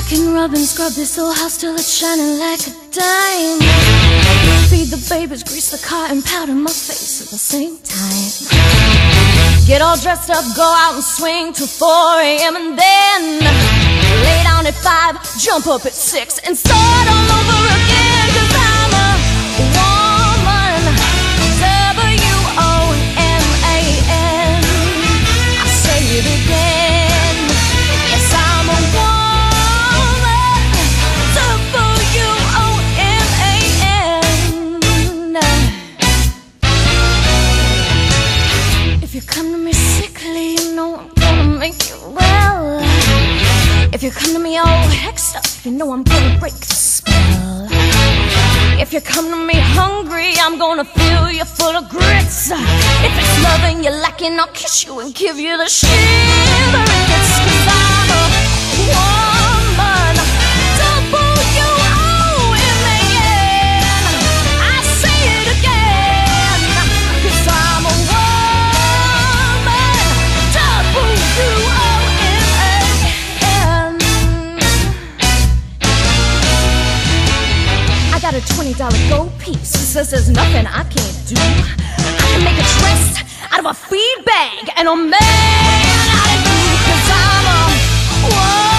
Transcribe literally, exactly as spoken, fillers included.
can rub and scrub this old house till it's shining like a dime. Feed the babies, grease the car, and powder my face at the same time. Get all dressed up, go out and swing till four A M and then lay down at five, jump up at six, and start all over again. 'Cause I'm a woman, W O M A N. I say it again. Yes, I'm a woman, W O M A N. If you come to me sickly, you know I'm gonna make you well. If you come to me all hexed up, you know I'm gonna break the spell. If you come to me hungry, I'm gonna fill you full of grits. If it's loving you're lacking, I'll kiss you and give you the shiverings. 'Cause I'm a woman, W O M A N. I say it again. 'Cause I'm a woman, W O M A N. I got a twenty dollar gold piece, says there's nothing I can't do. I can make a dress out of a feed bag and a man out of you. 'Cause I'm a woman.